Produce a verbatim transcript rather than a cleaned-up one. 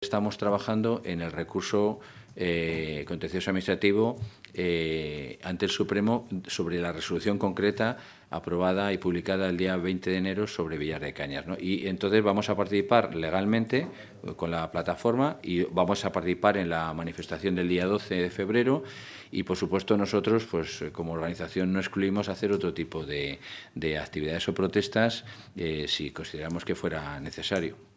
estamos trabajando en el recurso eh, contencioso administrativo eh, ante el Supremo sobre la resolución concreta aprobada y publicada el día veinte de enero sobre Villar de Cañas, ¿no? Y entonces vamos a participar legalmente con la plataforma y vamos a participar en la manifestación del día doce de febrero y, por supuesto, nosotros, pues como organización, no excluimos hacer otro tipo de, de actividades o protestas eh, si consideramos que fuera necesario.